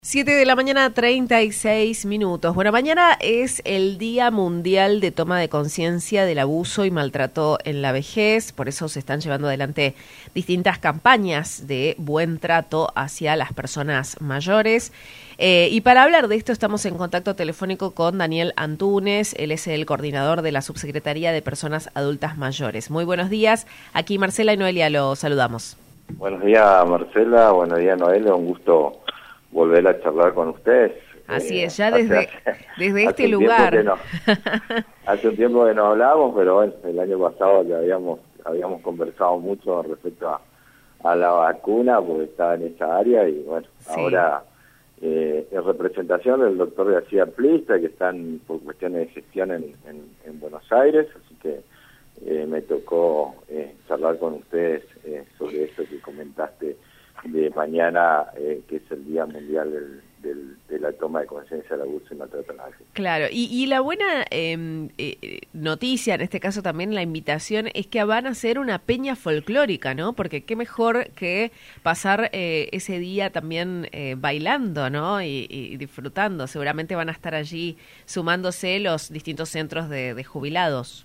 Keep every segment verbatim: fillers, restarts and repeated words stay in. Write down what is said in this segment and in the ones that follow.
Siete de la mañana, treinta y seis minutos. Bueno, mañana es el Día Mundial de Toma de Conciencia del Abuso y Maltrato en la Vejez, por eso se están llevando adelante distintas campañas de buen trato hacia las personas mayores. Eh, y para hablar de esto estamos en contacto telefónico con Daniel Antúnez, él es el coordinador de la Subsecretaría de Personas Adultas Mayores. Muy buenos días, aquí Marcela y Noelia lo saludamos. Buenos días, Marcela, buenos días, Noelia, un gusto volver a charlar con ustedes. Así eh, es, ya desde, hace, desde este lugar. No, hace un tiempo que no hablábamos, pero bueno, el año pasado ya habíamos habíamos conversado mucho respecto a, a la vacuna, porque estaba en esa área, y bueno, sí. ahora eh, en representación del doctor García Plista, que están por cuestiones de gestión en, en, en Buenos Aires, así que eh, me tocó eh, charlar con ustedes eh, sobre esto que comentaste de mañana, eh, que es el Día Mundial del, del, de la Toma de Conciencia del Abuso y Maltrato en la Vejez. Claro, y, y la buena eh, eh, noticia, en este caso también la invitación, es que van a hacer una peña folclórica, ¿no? Porque qué mejor que pasar eh, ese día también eh, bailando, ¿no? Y, y disfrutando. Seguramente van a estar allí sumándose los distintos centros de, de jubilados.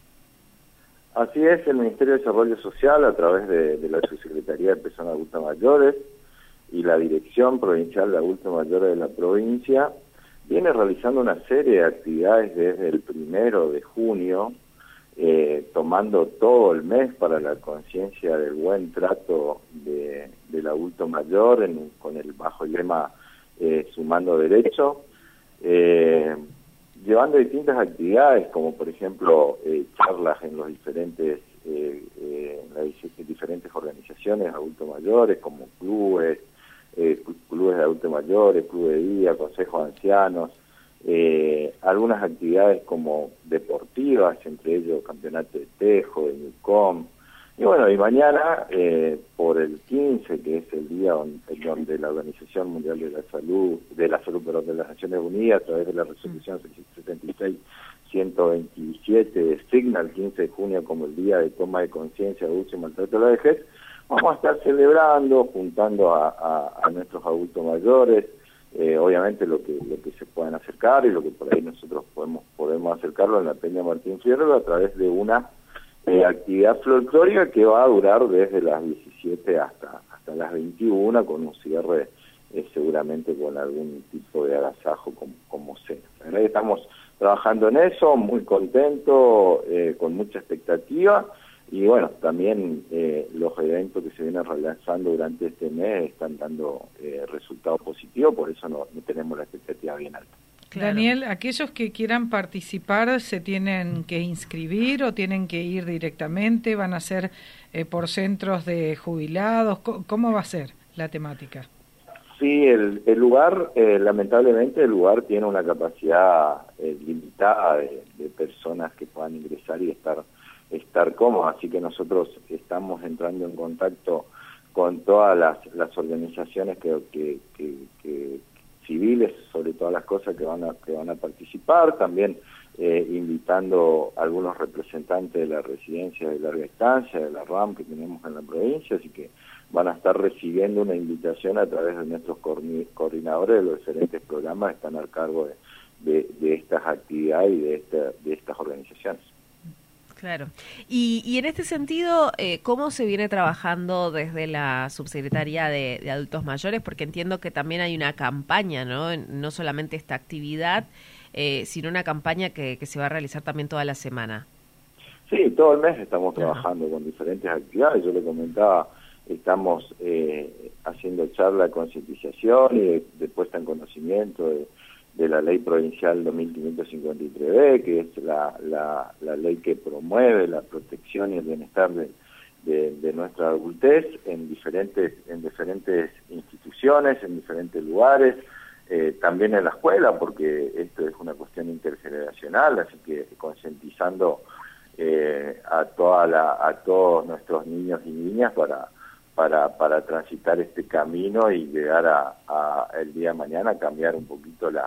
Así es, el Ministerio de Desarrollo Social, a través de, de la Subsecretaría de Personas Adultas Mayores y la Dirección Provincial de Adultos Mayores de la provincia, viene realizando una serie de actividades desde el primero de junio, eh, tomando todo el mes para la conciencia del buen trato de, del adulto mayor, en, con el bajo el lema eh, Sumando Derecho, eh, llevando distintas actividades, como por ejemplo eh, charlas en los diferentes eh, eh, las diferentes organizaciones de adultos mayores, como clubes, eh, clubes de adultos mayores, clubes de día, consejos de ancianos, eh, algunas actividades como deportivas, entre ellos campeonato de tejo, de Newcom. Y bueno, y mañana, eh, por el quince, que es el día donde, donde la Organización Mundial de la Salud, de la Salud, perdón, de las Naciones Unidas, a través de la resolución setenta y seis ciento veintisiete, designa el quince de junio como el día de toma de conciencia de abuso y maltrato a la vejez, vamos a estar celebrando, juntando a, a, a nuestros adultos mayores, eh, obviamente lo que lo que se puedan acercar, y lo que por ahí nosotros podemos podemos acercarlo en la Peña Martín Fierro a través de una Eh, actividad folclórica que va a durar desde las diecisiete hasta hasta las veintiuna, con un cierre eh, seguramente con algún tipo de agasajo como, como sea. La verdad que estamos trabajando en eso, muy contentos, eh, con mucha expectativa, y bueno, también eh, los eventos que se vienen realizando durante este mes están dando eh, resultados positivos, por eso no, no tenemos la expectativa bien alta. Claro. Daniel, ¿aquellos que quieran participar se tienen que inscribir o tienen que ir directamente? ¿Van a ser eh, por centros de jubilados? ¿Cómo va a ser la temática? Sí, el, el lugar, eh, lamentablemente el lugar tiene una capacidad eh, limitada de, de personas que puedan ingresar y estar, estar cómodas, así que nosotros estamos entrando en contacto con todas las, las organizaciones que, que, que, que civiles, sobre todas las cosas que van a que van a participar, también eh, invitando a algunos representantes de la residencia de larga estancia, de la RAM que tenemos en la provincia, así que van a estar recibiendo una invitación a través de nuestros coordinadores de los diferentes programas que están al cargo de, de, de estas actividades y de, esta, de estas organizaciones. Claro. Y, y en este sentido, eh, ¿cómo se viene trabajando desde la Subsecretaría de, de Adultos Mayores? Porque entiendo que también hay una campaña, ¿no? No solamente esta actividad, eh, sino una campaña que, que se va a realizar también toda la semana. Sí, todo el mes estamos trabajando Ajá. con diferentes actividades. Yo le comentaba, estamos eh, haciendo charla de concientización y de, de puesta en conocimiento de de la Ley Provincial dos mil quinientos cincuenta y tres B, que es la, la, la ley que promueve la protección y el bienestar de, de, de nuestra adultez en diferentes, en diferentes instituciones, en diferentes lugares, eh, también en la escuela, porque esto es una cuestión intergeneracional, así que concientizando eh, a, toda la, a todos nuestros niños y niñas para para para transitar este camino y llegar a, a el día de mañana a cambiar un poquito la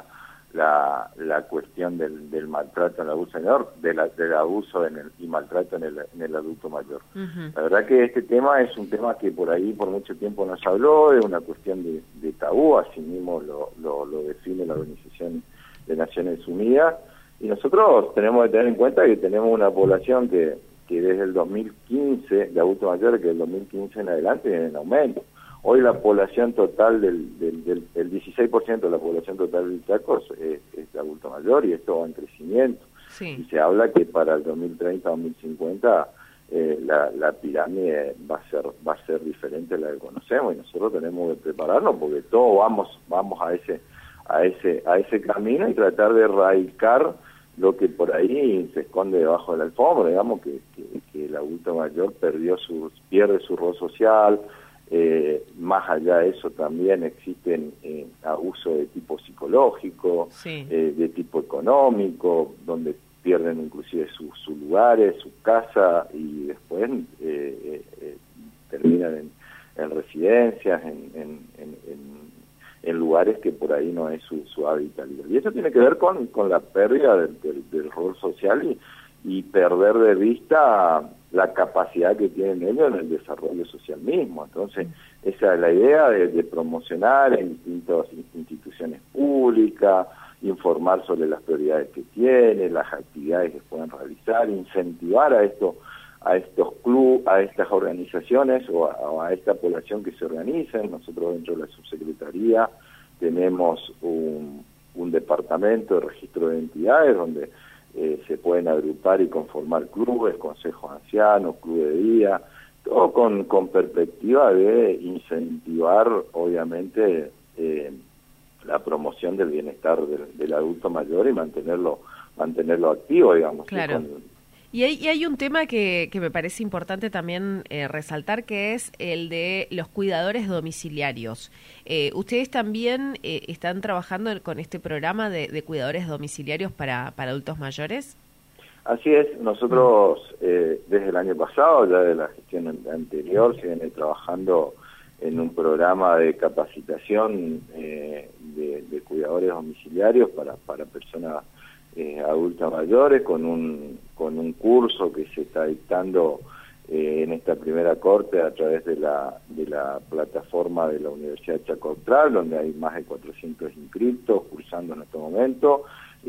la, la cuestión del, del maltrato en el adulto mayor, de la, del abuso en el, y maltrato en el, en el adulto mayor. Uh-huh. La verdad que este tema es un tema que por ahí por mucho tiempo no se habló, es una cuestión de, de tabú, así mismo lo, lo, lo define la Organización de Naciones Unidas, y nosotros tenemos que tener en cuenta que tenemos una población que, que desde el dos mil quince, de adultos mayores, que del dos mil quince en adelante viene en aumento. Hoy la población total del, del, del el dieciséis por ciento de la población total del Chaco es, es de adulto mayor, y esto va en crecimiento. Sí. Y se habla que para el dos mil treinta, dos mil cincuenta eh, la, la pirámide va a ser va a ser diferente a la que conocemos, y nosotros tenemos que prepararnos porque todos vamos vamos a ese a ese a ese camino y tratar de erradicar lo que por ahí se esconde debajo de la alfombra, digamos que, que, que el adulto mayor perdió su pierde su rol social. Eh, más allá de eso también existen eh, abusos de tipo psicológico, sí. eh, de tipo económico, donde pierden inclusive sus su lugares, su casa, y después eh, eh, eh, terminan en, en residencias, en, en, en, en, en lugares que por ahí no es su, su hábitat. Y eso tiene que ver con, con la pérdida del, del, del rol social y, y perder de vista la capacidad que tienen ellos en el desarrollo social mismo. Entonces, esa es la idea de, de promocionar en distintas instituciones públicas, informar sobre las prioridades que tienen, las actividades que pueden realizar, incentivar a esto, a estos clubes, a estas organizaciones o a, o a esta población que se organicen. Nosotros dentro de la subsecretaría tenemos un, un departamento de registro de identidades donde Eh, se pueden agrupar y conformar clubes, consejos ancianos, clubes de día, todo con, con perspectiva de incentivar, obviamente, eh, la promoción del bienestar del, del adulto mayor y mantenerlo mantenerlo activo, digamos. Claro. ¿sí? Con, Y hay, y hay un tema que, que me parece importante también eh, resaltar, que es el de los cuidadores domiciliarios. Eh, ¿Ustedes también eh, están trabajando con este programa de, de cuidadores domiciliarios para, para adultos mayores? Así es, nosotros eh, desde el año pasado, ya de la gestión anterior, se viene trabajando en un programa de capacitación eh, de, de cuidadores domiciliarios para, para personas eh, adultas mayores, con un con un curso que se está dictando eh, en esta primera corte a través de la de la plataforma de la Universidad de Chaco Austral, donde hay más de cuatrocientos inscritos cursando en este momento,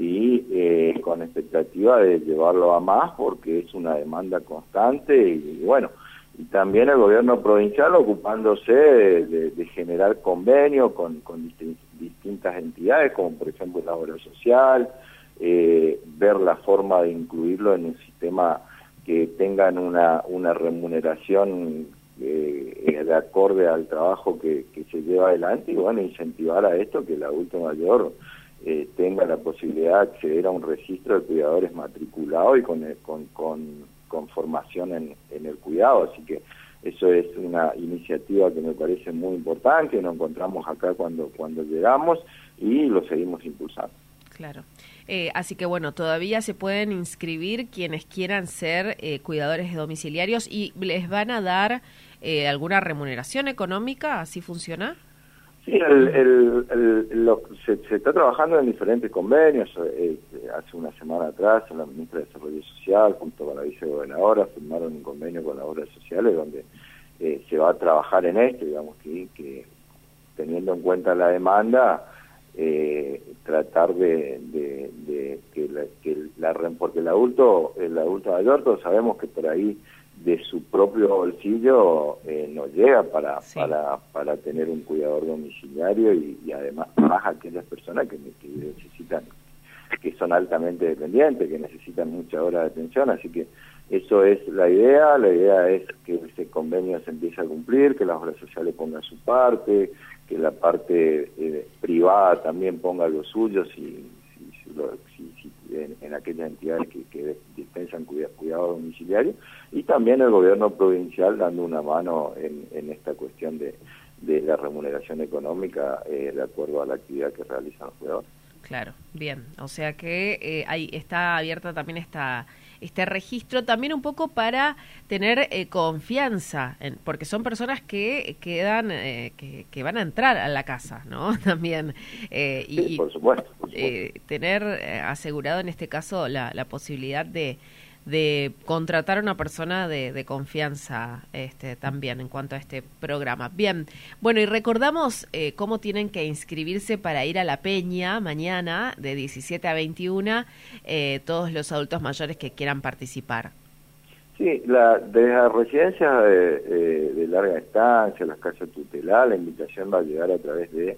y eh, con expectativa de llevarlo a más porque es una demanda constante, y, y bueno, y también el gobierno provincial ocupándose de, de, de generar convenios con, con distin, distintas entidades, como por ejemplo la obra social, eh, ver la forma de incluirlo en un sistema que tengan una, una remuneración eh, de acorde al trabajo que, que se lleva adelante, y bueno, incentivar a esto, que el adulto mayor eh, tenga la posibilidad de acceder a un registro de cuidadores matriculados y con, con, con, con formación en, en el cuidado. Así que eso es una iniciativa que me parece muy importante, nos encontramos acá cuando, cuando llegamos y lo seguimos impulsando. Claro. Eh, así que bueno, todavía se pueden inscribir quienes quieran ser eh, cuidadores domiciliarios, y les van a dar eh, alguna remuneración económica, ¿así funciona? Sí, el, el, el, lo, se, se está trabajando en diferentes convenios. Eh, hace una semana atrás la ministra de Desarrollo Social junto con la vicegobernadora firmaron un convenio con las obras sociales donde eh, se va a trabajar en esto, digamos que, que teniendo en cuenta la demanda, eh, tratar de, de, de que, la, que la porque el adulto el adulto mayor, todos sabemos que por ahí de su propio bolsillo eh, no llega para, sí. para para tener un cuidador domiciliario, y, y además más aquellas personas que, que necesitan, que son altamente dependientes, que necesitan muchas horas de atención. Así que eso es la idea, la idea es que ese convenio se empiece a cumplir, que las obras sociales pongan su parte, que la parte eh, privada también ponga lo suyo, si, si, si, lo, si, si en, en aquellas entidades que, que dispensan cuidado, cuidado domiciliario, y también el gobierno provincial dando una mano en, en esta cuestión de, de la remuneración económica eh, de acuerdo a la actividad que realizan los cuidadores. claro, bien. O sea que eh, ahí está abierta también esta este registro, también un poco para tener eh, confianza, en, porque son personas que quedan, eh, que, que van a entrar a la casa, ¿no? También. Eh, y, sí, por supuesto. Por supuesto. Eh, tener eh, asegurado en este caso la, la posibilidad de de contratar a una persona de, de confianza este, también en cuanto a este programa. Bien, bueno, y recordamos eh, cómo tienen que inscribirse para ir a la Peña mañana de diecisiete a veintiuna, eh, todos los adultos mayores que quieran participar. Sí, la, de las residencias de, eh, de larga estancia, las casas tutelares, la invitación va a llegar a través de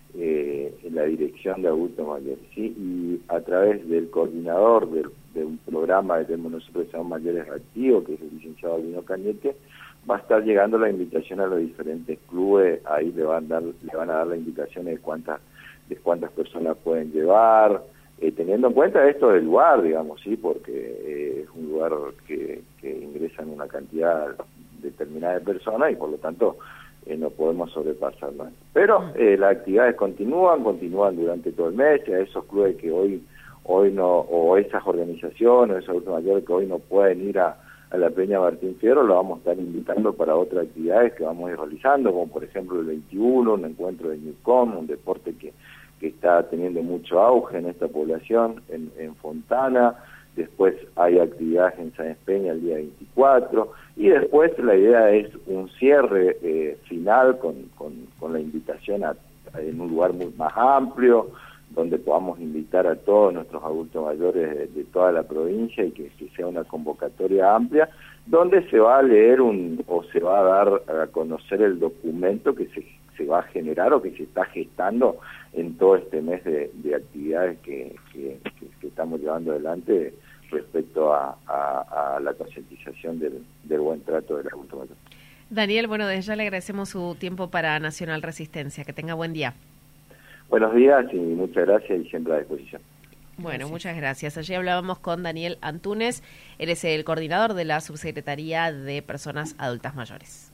eh, la dirección de adultos mayores, ¿sí? Y a través del coordinador del de un programa que tenemos nosotros que se llama Mayores Activos, que es el licenciado Albino Cañete, va a estar llegando la invitación a los diferentes clubes, ahí le van a dar, le van a dar la indicación de cuántas, de cuántas personas pueden llevar, eh, teniendo en cuenta esto del lugar, digamos, sí, porque eh, es un lugar que, que ingresan una cantidad determinada de personas y por lo tanto eh, no podemos sobrepasar más. Pero eh, las actividades continúan, continúan durante todo el mes, a esos clubes que hoy hoy no, o esas organizaciones, esos adultos mayores que hoy no pueden ir a, a la Peña Martín Fierro, lo vamos a estar invitando para otras actividades que vamos a ir realizando, como por ejemplo el veintiuno, un encuentro de Newcom, un deporte que, que está teniendo mucho auge en esta población, en, en Fontana. Después hay actividades en Sáenz Peña el día veinticuatro, y después la idea es un cierre eh, final con, con, con la invitación a, a, en un lugar muy más amplio, donde podamos invitar a todos nuestros adultos mayores de, de toda la provincia y que, que sea una convocatoria amplia, donde se va a leer un o se va a dar a conocer el documento que se, se va a generar o que se está gestando en todo este mes de, de actividades que, que, que, que estamos llevando adelante respecto a, a, a la concientización del, del buen trato del adulto mayor. Daniel, bueno, desde ya le agradecemos su tiempo para Nacional Resistencia. Que tenga buen día. Buenos días y muchas gracias y siempre a disposición. Bueno, Gracias. muchas gracias. Allí hablábamos con Daniel Antúnez, él es el coordinador de la Subsecretaría de Personas Adultas Mayores.